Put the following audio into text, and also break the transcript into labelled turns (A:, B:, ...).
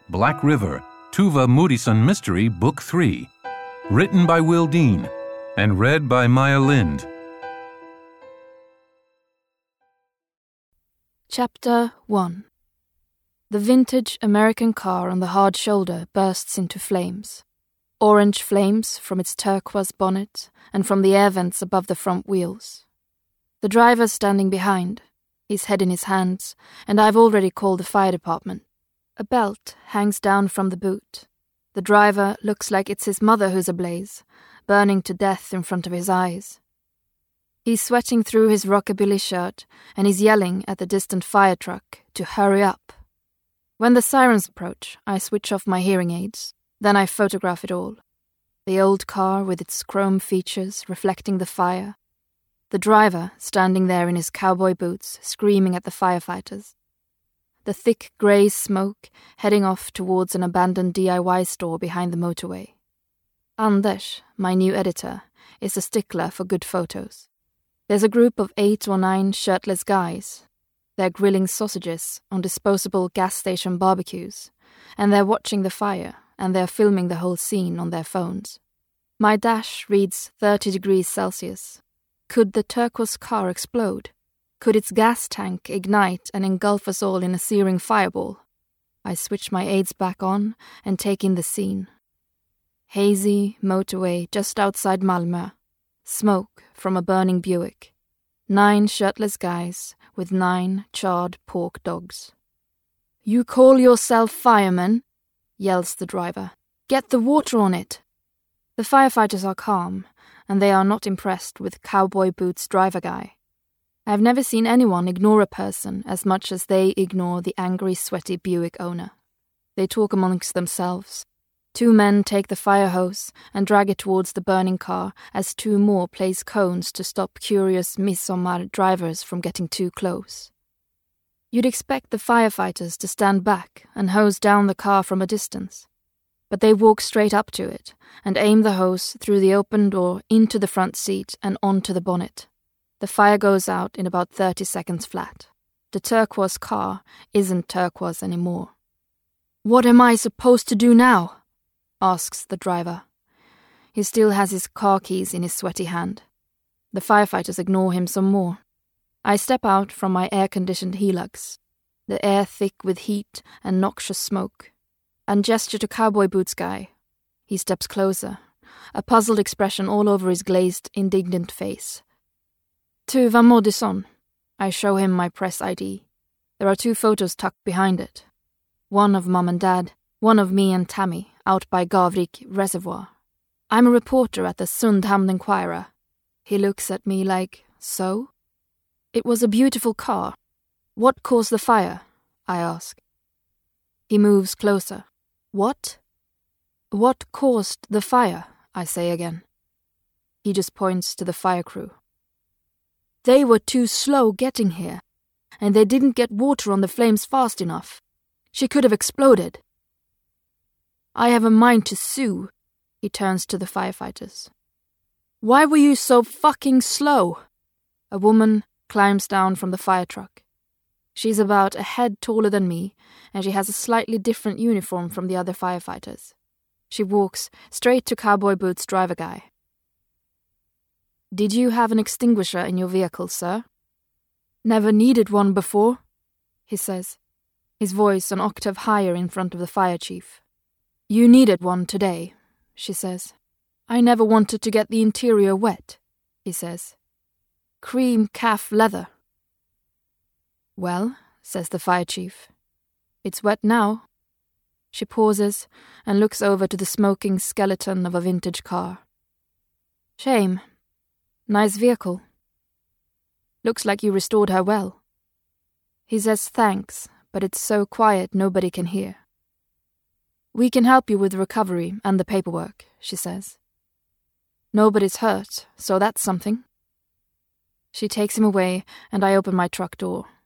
A: Black River, Tuva Moodyson Mystery Book 3. Written by Will Dean and read by Maya Lind.
B: Chapter 1. The vintage American car on the hard shoulder bursts into flames. Orange flames from its turquoise bonnet and from the air vents above the front wheels. The driver's standing behind, his head in his hands, and I've already called the fire department. A belt hangs down from the boot. The driver looks like it's his mother who's ablaze, burning to death in front of his eyes. He's sweating through his rockabilly shirt, and he's yelling at the distant fire truck to hurry up. When the sirens approach, I switch off my hearing aids. Then I photograph it all. The old car with its chrome features reflecting the fire. The driver standing there in his cowboy boots, screaming at the firefighters. The thick grey smoke heading off towards an abandoned DIY store behind the motorway. Anders, my new editor, is a stickler for good photos. There's a group of 8 or 9 shirtless guys. They're grilling sausages on disposable gas station barbecues, and they're watching the fire, and they're filming the whole scene on their phones. My dash reads 30 degrees Celsius. Could the turquoise car explode? Could its gas tank ignite and engulf us all in a searing fireball? I switch my aids back on and take in the scene. Hazy motorway just outside Malmö. Smoke from a burning Buick. 9 shirtless guys with 9 charred pork dogs. "You call yourself firemen?" yells the driver. "Get the water on it!" The firefighters are calm, and they are not impressed with cowboy boots driver guy. I have never seen anyone ignore a person as much as they ignore the angry, sweaty Buick owner. They talk amongst themselves. 2 men take the fire hose and drag it towards the burning car as 2 more place cones to stop curious midsommar drivers from getting too close. You'd expect the firefighters to stand back and hose down the car from a distance, but they walk straight up to it and aim the hose through the open door into the front seat and onto the bonnet. The fire goes out in about 30 seconds flat. The turquoise car isn't turquoise anymore. "What am I supposed to do now?" asks the driver. He still has his car keys in his sweaty hand. The firefighters ignore him some more. I step out from my air-conditioned Hilux, the air thick with heat and noxious smoke, and gesture to cowboy boots guy. He steps closer, a puzzled expression all over his glazed, indignant face. "Tuva Moodyson." I show him my press ID. There are 2 photos tucked behind it. One of Mum and Dad, one of me and Tammy, out by Gavrik Reservoir. I'm a reporter at the Sundhamn Enquirer. He looks at me like, "So?" "It was a beautiful car. What caused the fire?" I ask. He moves closer. "What?" "What caused the fire?" I say again. He just points to the fire crew. "They were too slow getting here, and they didn't get water on the flames fast enough. She could have exploded." "I have a mind to sue." He turns to the firefighters. "Why were you so fucking slow?" A woman climbs down from the fire truck. She's about a head taller than me, and she has a slightly different uniform from the other firefighters. She walks straight to cowboy boots driver guy. "Did you have an extinguisher in your vehicle, sir?" "Never needed one before," he says, his voice an octave higher in front of the fire chief. "You needed one today," she says. "I never wanted to get the interior wet," he says. "Cream calf leather." "Well," says the fire chief, "it's wet now." She pauses and looks over to the smoking skeleton of a vintage car. "Shame. Nice vehicle. Looks like you restored her well." He says thanks, but it's so quiet nobody can hear. "We can help you with the recovery and the paperwork," she says. "Nobody's hurt, so that's something." She takes him away, and I open my truck door.